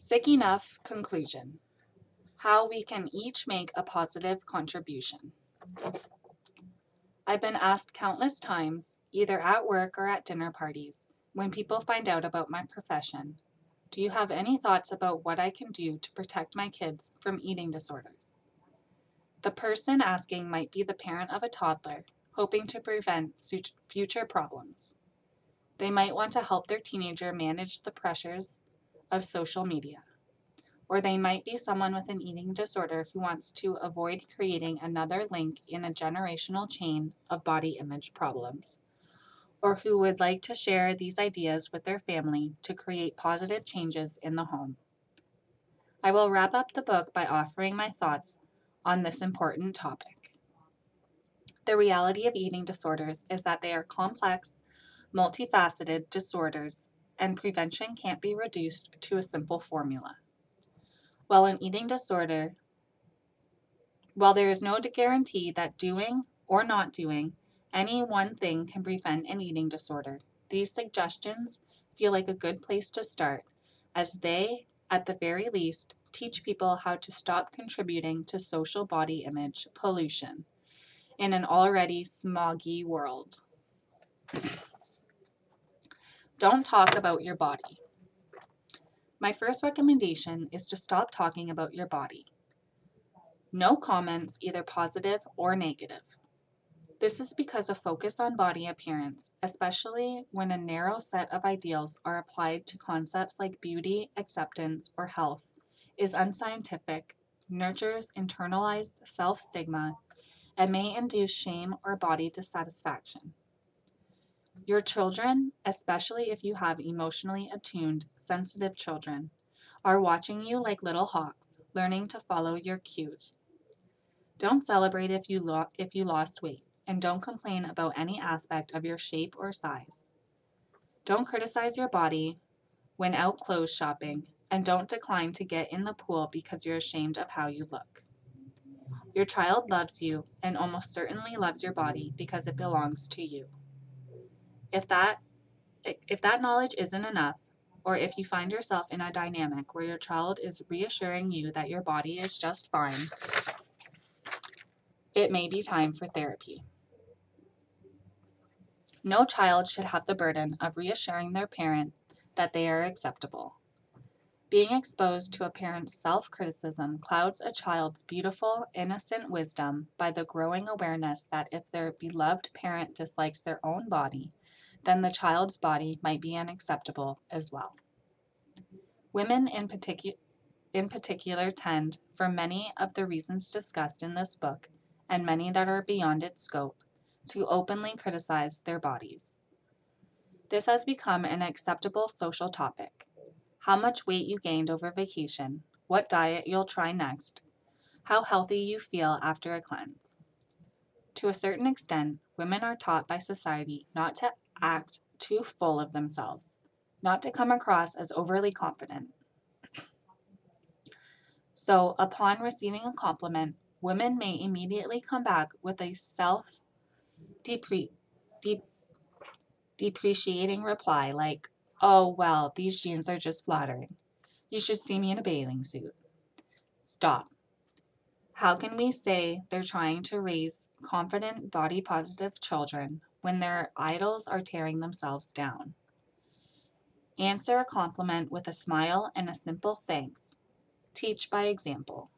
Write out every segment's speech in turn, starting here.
Sick Enough Conclusion: How we can each make a positive contribution. I've been asked countless times, either at work or at dinner parties, when people find out about my profession, do you have any thoughts about what I can do to protect my kids from eating disorders? The person asking might be the parent of a toddler, hoping to prevent future problems. They might want to help their teenager manage the pressures of social media. Or they might be someone with an eating disorder who wants to avoid creating another link in a generational chain of body image problems, or who would like to share these ideas with their family to create positive changes in the home. I will wrap up the book by offering my thoughts on this important topic. The reality of eating disorders is that they are complex, multifaceted disorders, and prevention can't be reduced to a simple formula. While there is no guarantee that doing or not doing any one thing can prevent an eating disorder, these suggestions feel like a good place to start, as they, at the very least, teach people how to stop contributing to social body image pollution in an already smoggy world. Don't talk about your body. My first recommendation is to stop talking about your body. No comments, either positive or negative. This is because a focus on body appearance, especially when a narrow set of ideals are applied to concepts like beauty, acceptance, or health, is unscientific, nurtures internalized self-stigma, and may induce shame or body dissatisfaction. Your children, especially if you have emotionally attuned, sensitive children, are watching you like little hawks, learning to follow your cues. Don't celebrate if you lost weight, and don't complain about any aspect of your shape or size. Don't criticize your body when out clothes shopping, and don't decline to get in the pool because you're ashamed of how you look. Your child loves you and almost certainly loves your body because it belongs to you. If that knowledge isn't enough, or if you find yourself in a dynamic where your child is reassuring you that your body is just fine, it may be time for therapy. No child should have the burden of reassuring their parent that they are acceptable. Being exposed to a parent's self-criticism clouds a child's beautiful, innocent wisdom by the growing awareness that if their beloved parent dislikes their own body, then the child's body might be unacceptable as well. Women in particular tend, for many of the reasons discussed in this book, and many that are beyond its scope, to openly criticize their bodies. This has become an acceptable social topic. How much weight you gained over vacation, what diet you'll try next, how healthy you feel after a cleanse. To a certain extent, women are taught by society not to act too full of themselves, not to come across as overly confident. So, upon receiving a compliment, women may immediately come back with a depreciating reply like, "Oh, well, these jeans are just flattering. You should see me in a bathing suit." Stop. How can we say they're trying to raise confident, body-positive children when their idols are tearing themselves down? Answer a compliment with a smile and a simple thanks. Teach by example.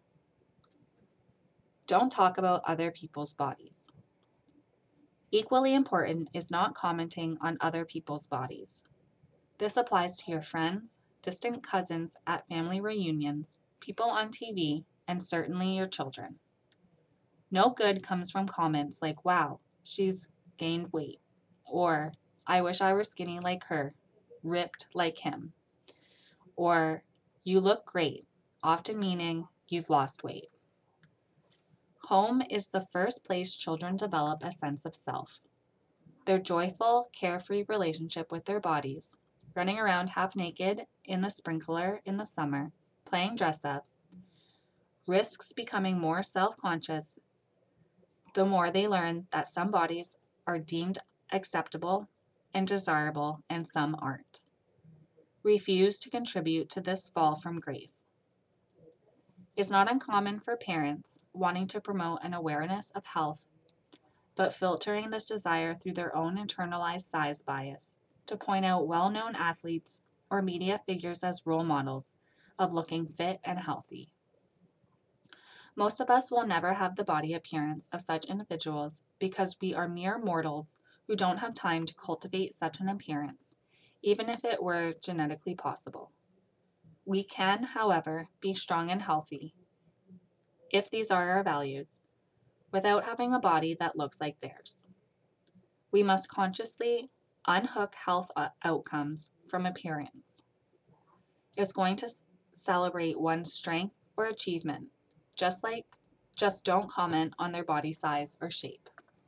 Don't talk about other people's bodies. Equally important is not commenting on other people's bodies. This applies to your friends, distant cousins at family reunions, people on TV, and certainly your children. No good comes from comments like, "Wow, she's gained weight," or "I wish I were skinny like her, ripped like him," or "You look great," often meaning you've lost weight. Home is the first place children develop a sense of self. Their joyful, carefree relationship with their bodies, running around half naked in the sprinkler in the summer, playing dress up, risks becoming more self-conscious the more they learn that some bodies are deemed acceptable and desirable and some aren't. refuse to contribute to this fall from grace. It's not uncommon for parents wanting to promote an awareness of health, but filtering this desire through their own internalized size bias to point out well-known athletes or media figures as role models of looking fit and healthy. Most of us will never have the body appearance of such individuals because we are mere mortals who don't have time to cultivate such an appearance, even if it were genetically possible. We can, however, be strong and healthy, if these are our values, without having a body that looks like theirs. We must consciously unhook health outcomes from appearance. It's going to celebrate one's strength or achievement, just don't comment on their body size or shape.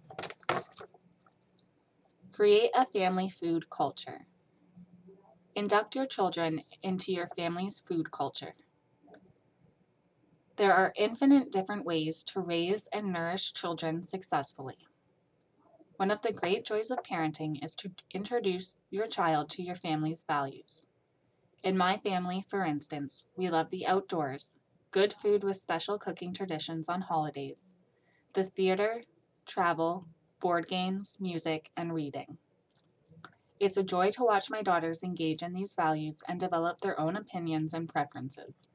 Create a family food culture. Induct your children into your family's food culture. There are infinite different ways to raise and nourish children successfully. One of the great joys of parenting is to introduce your child to your family's values. In my family, for instance, we love the outdoors, good food with special cooking traditions on holidays, the theater, travel, board games, music, and reading. It's a joy to watch my daughters engage in these values and develop their own opinions and preferences.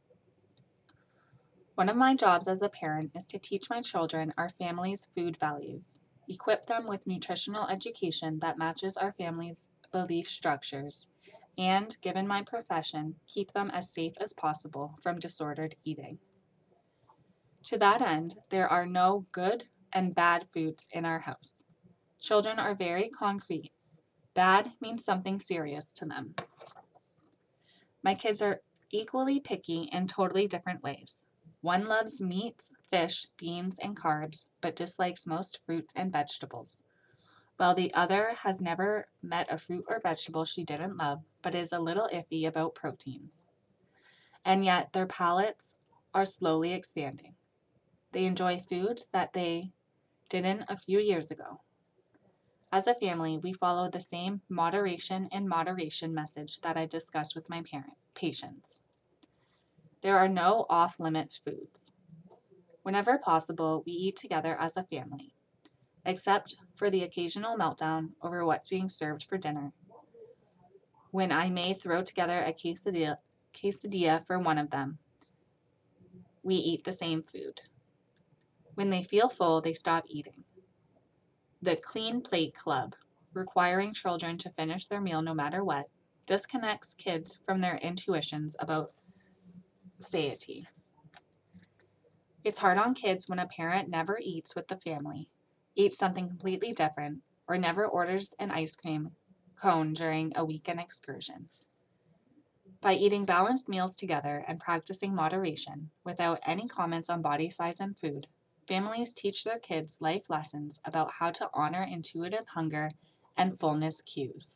One of my jobs as a parent is to teach my children our family's food values, equip them with nutritional education that matches our family's belief structures, and, given my profession, keep them as safe as possible from disordered eating. To that end, there are no good and bad foods in our house. Children are very concrete. Bad means something serious to them. My kids are equally picky in totally different ways. One loves meats, fish, beans, and carbs, but dislikes most fruits and vegetables, while the other has never met a fruit or vegetable she didn't love, but is a little iffy about proteins. And yet their palates are slowly expanding. They enjoy foods that they didn't a few years ago. As a family, we follow the same moderation in moderation message that I discussed with my patients. There are no off-limits foods. Whenever possible, we eat together as a family, except for the occasional meltdown over what's being served for dinner, when I may throw together a quesadilla for one of them. We eat the same food. When they feel full, they stop eating. The Clean Plate Club, requiring children to finish their meal no matter what, disconnects kids from their intuitions about satiety. It's hard on kids when a parent never eats with the family, eats something completely different, or never orders an ice cream cone during a weekend excursion. By eating balanced meals together and practicing moderation, without any comments on body size and food, families teach their kids life lessons about how to honor intuitive hunger and fullness cues.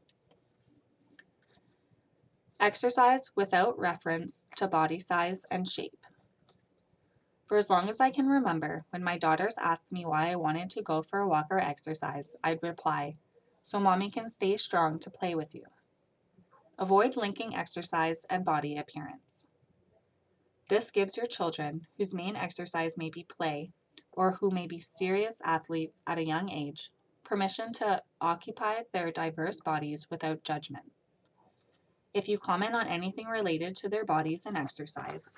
Exercise without reference to body size and shape. For as long as I can remember, when my daughters asked me why I wanted to go for a walk or exercise, I'd reply, "So mommy can stay strong to play with you." Avoid linking exercise and body appearance. This gives your children, whose main exercise may be play, or who may be serious athletes at a young age, permission to occupy their diverse bodies without judgment. If you comment on anything related to their bodies and exercise,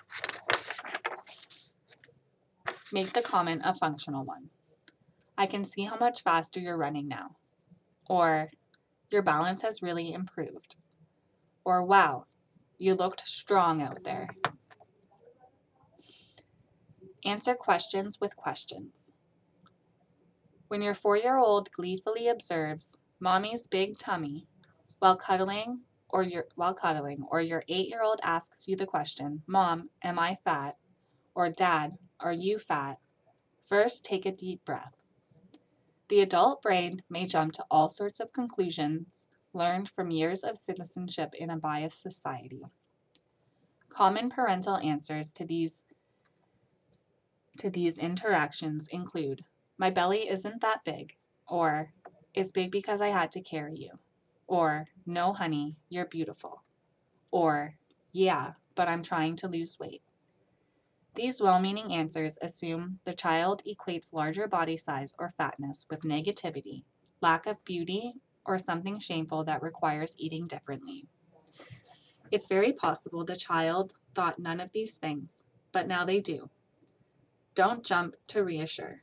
make the comment a functional one. "I can see how much faster you're running now." Or, "Your balance has really improved." Or, "Wow, you looked strong out there." Answer questions with questions. When your 4-year-old gleefully observes mommy's big tummy while cuddling, or your 8-year-old asks you the question, "Mom, am I fat?" or "Dad, are you fat?" first take a deep breath. The adult brain may jump to all sorts of conclusions learned from years of citizenship in a biased society. Common parental answers to these interactions include, "My belly isn't that big," or "It's big because I had to carry you," or "No, honey, you're beautiful." Or, "Yeah, but I'm trying to lose weight." These well-meaning answers assume the child equates larger body size or fatness with negativity, lack of beauty, or something shameful that requires eating differently. It's very possible the child thought none of these things, but now they do. Don't jump to reassure.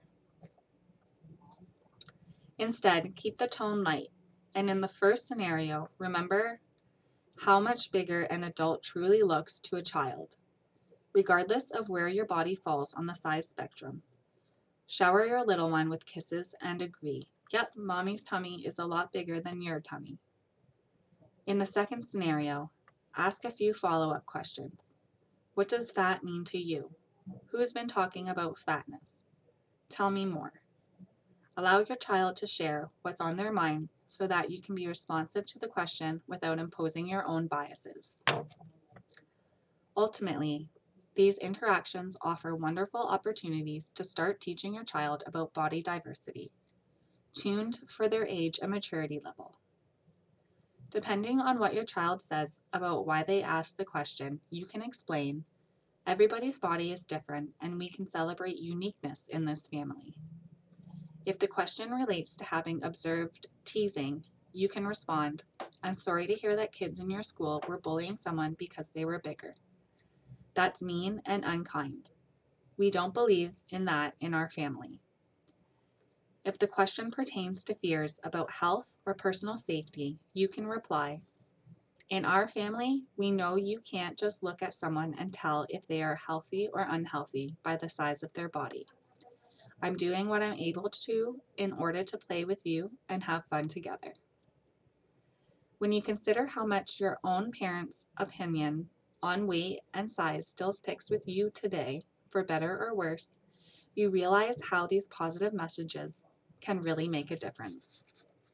Instead, keep the tone light, and in the first scenario, remember how much bigger an adult truly looks to a child, regardless of where your body falls on the size spectrum. Shower your little one with kisses and agree, yep, mommy's tummy is a lot bigger than your tummy. In the second scenario, ask a few follow-up questions. What does fat mean to you? Who's been talking about fatness? Tell me more. Allow your child to share what's on their mind so that you can be responsive to the question without imposing your own biases. Ultimately, these interactions offer wonderful opportunities to start teaching your child about body diversity, tuned for their age and maturity level. Depending on what your child says about why they asked the question, you can explain, everybody's body is different and we can celebrate uniqueness in this family. If the question relates to having observed teasing, you can respond, I'm sorry to hear that kids in your school were bullying someone because they were bigger. That's mean and unkind. We don't believe in that in our family. If the question pertains to fears about health or personal safety, you can reply, in our family, we know you can't just look at someone and tell if they are healthy or unhealthy by the size of their body. I'm doing what I'm able to in order to play with you and have fun together. When you consider how much your own parents' opinion on weight and size still sticks with you today, for better or worse, you realize how these positive messages can really make a difference.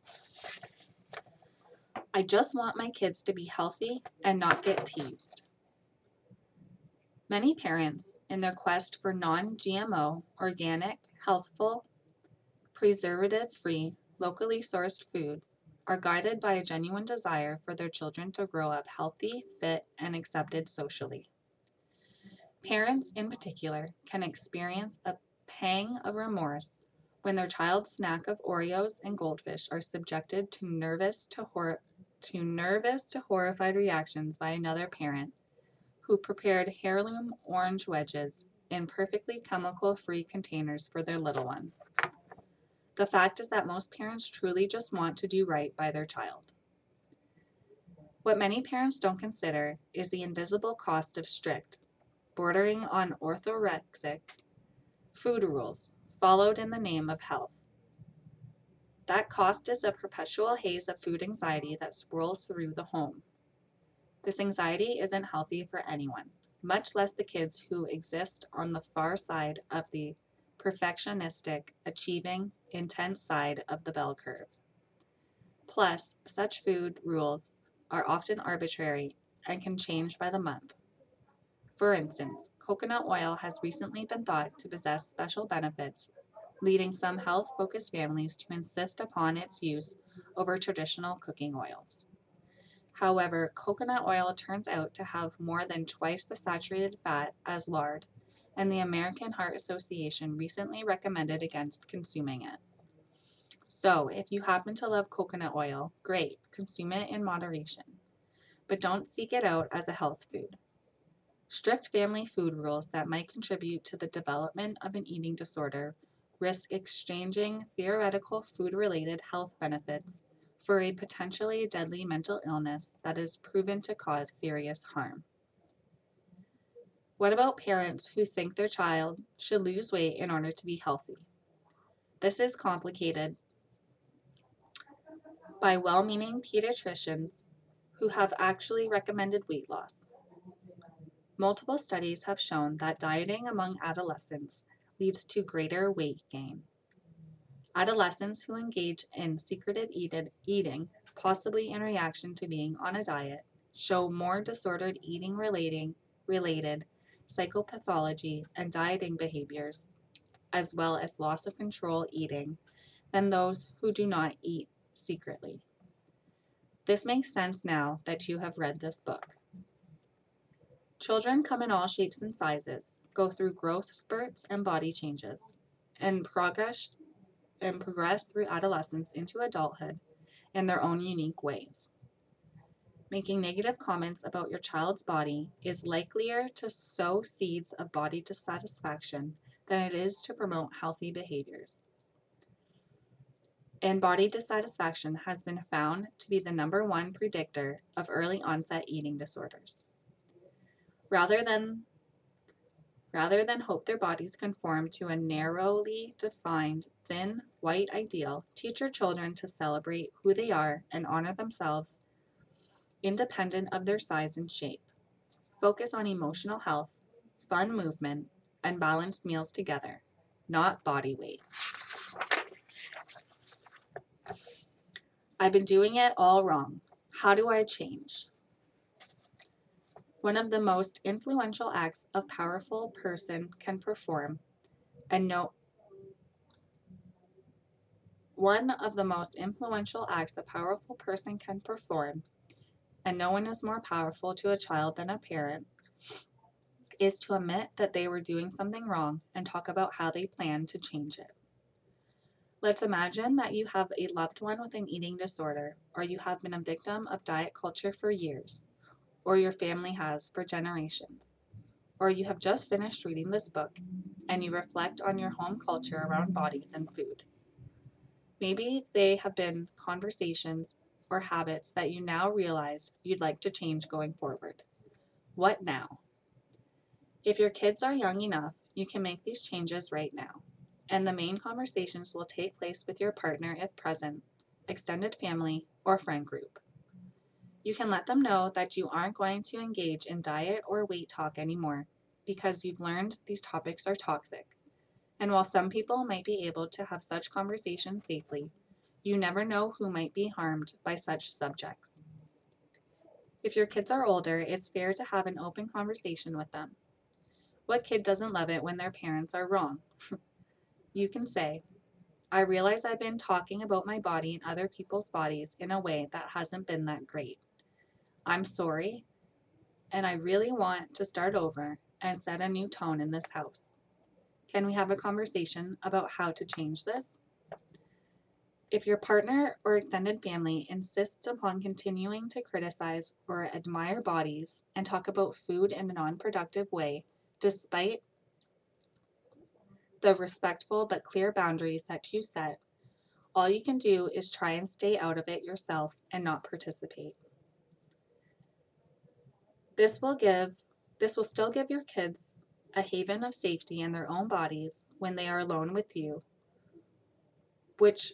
I just want my kids to be healthy and not get teased. Many parents, in their quest for non-GMO, organic, healthful, preservative-free, locally sourced foods, are guided by a genuine desire for their children to grow up healthy, fit, and accepted socially. Parents, in particular, can experience a pang of remorse when their child's snack of Oreos and goldfish are subjected to nervous to horrified reactions by another parent who prepared heirloom orange wedges in perfectly chemical-free containers for their little one. The fact is that most parents truly just want to do right by their child. What many parents don't consider is the invisible cost of strict, bordering on orthorexic, food rules followed in the name of health. That cost is a perpetual haze of food anxiety that swirls through the home. This anxiety isn't healthy for anyone, much less the kids who exist on the far side of the perfectionistic, achieving, intense side of the bell curve. Plus, such food rules are often arbitrary and can change by the month. For instance, coconut oil has recently been thought to possess special benefits, leading some health-focused families to insist upon its use over traditional cooking oils. However, coconut oil turns out to have more than twice the saturated fat as lard, and the American Heart Association recently recommended against consuming it. So, if you happen to love coconut oil, great, consume it in moderation, but don't seek it out as a health food. Strict family food rules that might contribute to the development of an eating disorder risk exchanging theoretical food-related health benefits for a potentially deadly mental illness that is proven to cause serious harm. What about parents who think their child should lose weight in order to be healthy? This is complicated by well-meaning pediatricians who have actually recommended weight loss. Multiple studies have shown that dieting among adolescents leads to greater weight gain. Adolescents who engage in secretive eating, possibly in reaction to being on a diet, show more disordered eating related psychopathology and dieting behaviors, as well as loss of control eating, than those who do not eat secretly. This makes sense now that you have read this book. Children come in all shapes and sizes, go through growth spurts and body changes, and progress through adolescence into adulthood in their own unique ways. Making negative comments about your child's body is likelier to sow seeds of body dissatisfaction than it is to promote healthy behaviors. And body dissatisfaction has been found to be the #1 predictor of early onset eating disorders. Rather than hope their bodies conform to a narrowly defined, thin, white ideal, teach your children to celebrate who they are and honor themselves independent of their size and shape. Focus on emotional health, fun movement, and balanced meals together, not body weight. I've been doing it all wrong. How do I change? One of the most influential acts a powerful person can perform, and one of the most influential acts a powerful person can perform, and no one is more powerful to a child than a parent, is to admit that they were doing something wrong and talk about how they plan to change it. Let's imagine that you have a loved one with an eating disorder, or you have been a victim of diet culture for years, or your family has for generations, or you have just finished reading this book and you reflect on your home culture around bodies and food. Maybe they have been conversations or habits that you now realize you'd like to change going forward. What now? If your kids are young enough, you can make these changes right now, and the main conversations will take place with your partner if present, extended family, or friend group. You can let them know that you aren't going to engage in diet or weight talk anymore because you've learned these topics are toxic. And while some people might be able to have such conversations safely, you never know who might be harmed by such subjects. If your kids are older, it's fair to have an open conversation with them. What kid doesn't love it when their parents are wrong? You can say, I realize I've been talking about my body and other people's bodies in a way that hasn't been that great. I'm sorry, and I really want to start over and set a new tone in this house. Can we have a conversation about how to change this? If your partner or extended family insists upon continuing to criticize or admire bodies and talk about food in a non-productive way, despite the respectful but clear boundaries that you set, all you can do is try and stay out of it yourself and not participate. This will still give your kids a haven of safety in their own bodies when they are alone with you, which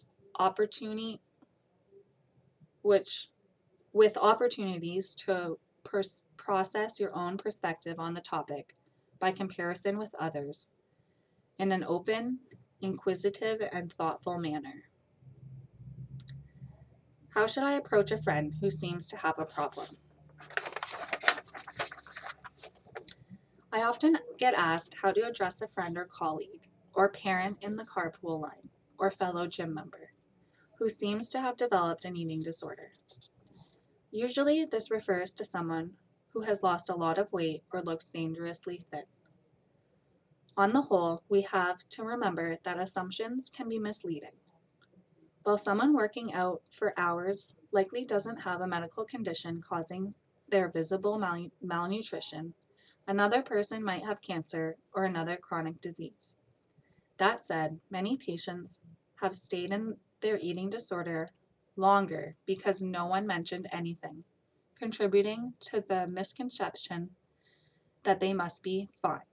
with opportunities to process your own perspective on the topic by comparison with others in an open, inquisitive, and thoughtful manner. How should I approach a friend who seems to have a problem? I often get asked how to address a friend or colleague, or parent in the carpool line, or fellow gym member, who seems to have developed an eating disorder. Usually, this refers to someone who has lost a lot of weight or looks dangerously thin. On the whole, we have to remember that assumptions can be misleading. While someone working out for hours likely doesn't have a medical condition causing their visible malnutrition, another person might have cancer or another chronic disease. That said, many patients have stayed in their eating disorder longer because no one mentioned anything, contributing to the misconception that they must be fine.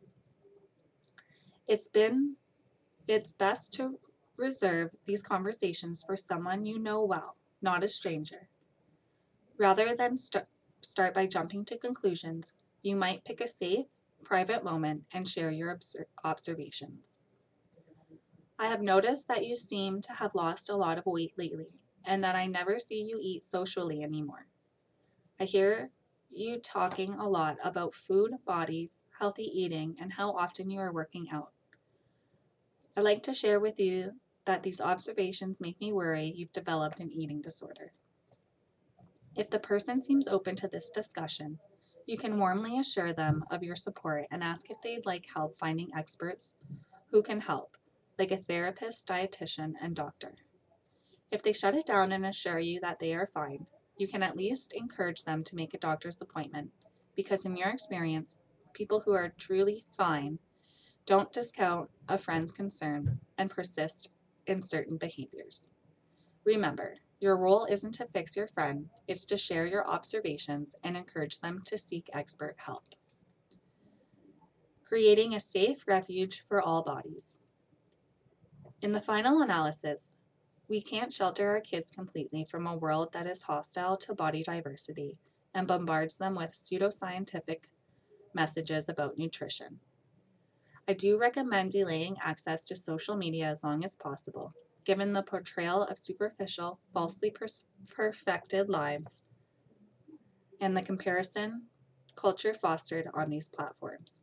It's best to reserve these conversations for someone you know well, not a stranger. Rather than start by jumping to conclusions, you might pick a safe, private moment and share your observations. I have noticed that you seem to have lost a lot of weight lately, and that I never see you eat socially anymore. I hear you talking a lot about food, bodies, healthy eating, and how often you are working out. I'd like to share with you that these observations make me worry you've developed an eating disorder. If the person seems open to this discussion, you can warmly assure them of your support and ask if they'd like help finding experts who can help, like a therapist, dietitian, and doctor. If they shut it down and assure you that they are fine, you can at least encourage them to make a doctor's appointment, because in your experience, people who are truly fine don't discount a friend's concerns and persist in certain behaviors. Remember, your role isn't to fix your friend, it's to share your observations and encourage them to seek expert help. Creating a safe refuge for all bodies. In the final analysis, we can't shelter our kids completely from a world that is hostile to body diversity and bombards them with pseudoscientific messages about nutrition. I do recommend delaying access to social media as long as possible, given the portrayal of superficial, falsely perfected lives and the comparison culture fostered on these platforms.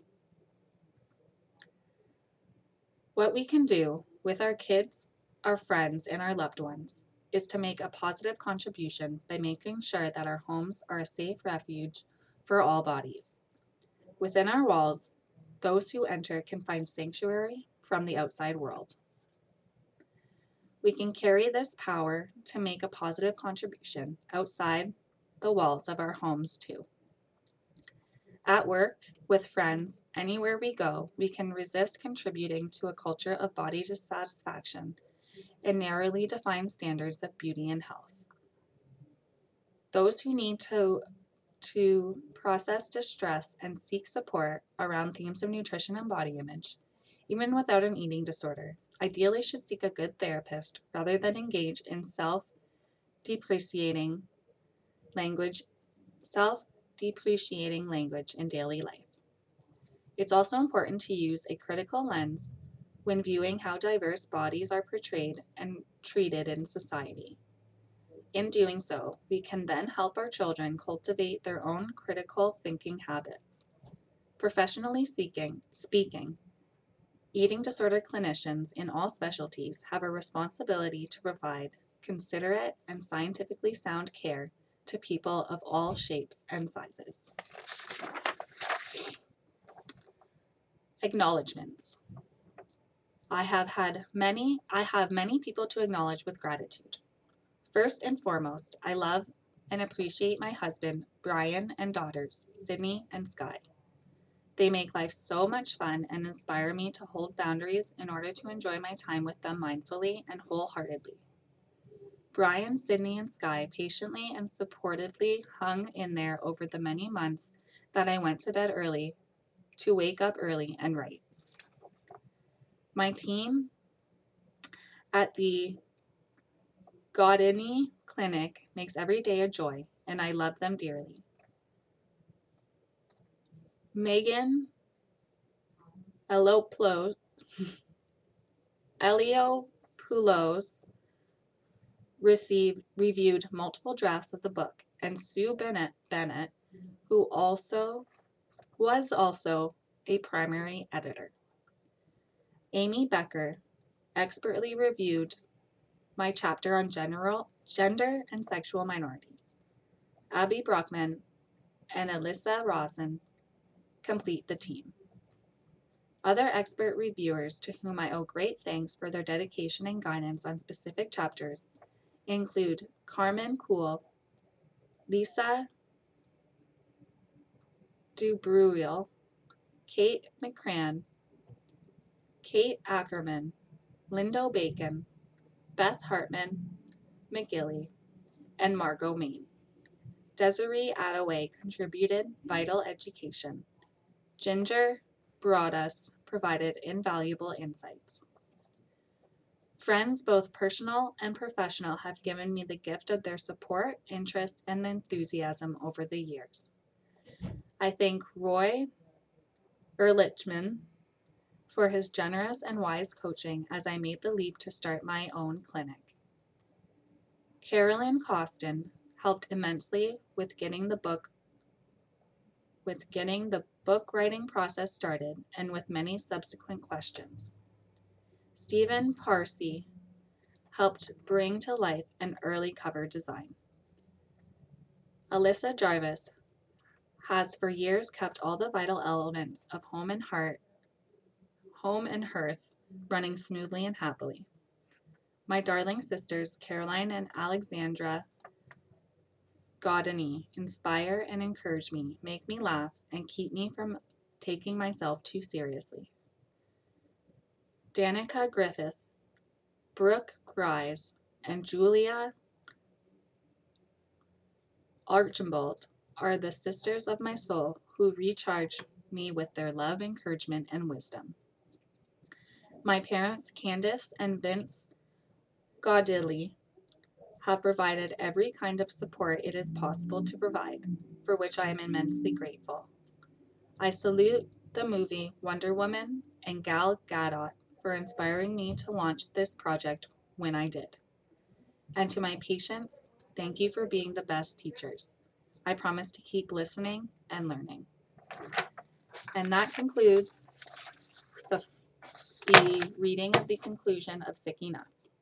What we can do with our kids, our friends, and our loved ones is to make a positive contribution by making sure that our homes are a safe refuge for all bodies. Within our walls, those who enter can find sanctuary from the outside world. We can carry this power to make a positive contribution outside the walls of our homes too. At work, with friends, anywhere we go, we can resist contributing to a culture of body dissatisfaction and narrowly defined standards of beauty and health. Those who need to process distress and seek support around themes of nutrition and body image, even without an eating disorder, ideally should seek a good therapist rather than engage in self-depreciating language in daily life. It's also important to use a critical lens when viewing how diverse bodies are portrayed and treated in society. In doing so, we can then help our children cultivate their own critical thinking habits. Professionally speaking, eating disorder clinicians in all specialties have a responsibility to provide considerate and scientifically sound care to people of all shapes and sizes. Acknowledgements. I have many people to acknowledge with gratitude. First and foremost, I love and appreciate my husband, Brian, and daughters, Sydney and Sky. They make life so much fun and inspire me to hold boundaries in order to enjoy my time with them mindfully and wholeheartedly. Brian, Sydney, and Sky patiently and supportively hung in there over the many months that I went to bed early to wake up early and write. My team at the Gaudini Clinic makes every day a joy, and I love them dearly. Megan Eliopoulos reviewed multiple drafts of the book, and Sue Bennett, who was also a primary editor. Amy Becker expertly reviewed my chapter on gender and sexual minorities. Abby Brockman and Alyssa Rosen complete the team. Other expert reviewers to whom I owe great thanks for their dedication and guidance on specific chapters include Carmen Kuhl, Lisa Dubreuil, Kate McCran, Kate Ackerman, Lindo Bacon, Beth Hartman McGilly, and Margot Main. Desiree Attaway contributed vital education. Ginger Broaddus provided invaluable insights. Friends, both personal and professional, have given me the gift of their support, interest, and enthusiasm over the years. I thank Roy Ehrlichman for his generous and wise coaching as I made the leap to start my own clinic. Carolyn Costin helped immensely with getting the book writing process started and with many subsequent questions. Stephen Parsi helped bring to life an early cover design. Alyssa Jarvis has for years kept all the vital elements of home and hearth running smoothly and happily. My darling sisters, Caroline and Alexandra Gaudeny, inspire and encourage me, make me laugh, and keep me from taking myself too seriously. Danica Griffith, Brooke Grise, and Julia Archibald are the sisters of my soul who recharge me with their love, encouragement, and wisdom. My parents, Candace and Vince Gaudilli, have provided every kind of support it is possible to provide, for which I am immensely grateful. I salute the movie Wonder Woman and Gal Gadot for inspiring me to launch this project when I did. And to my patients, thank you for being the best teachers. I promise to keep listening and learning. And that concludes the reading of the conclusion of Sick Enough.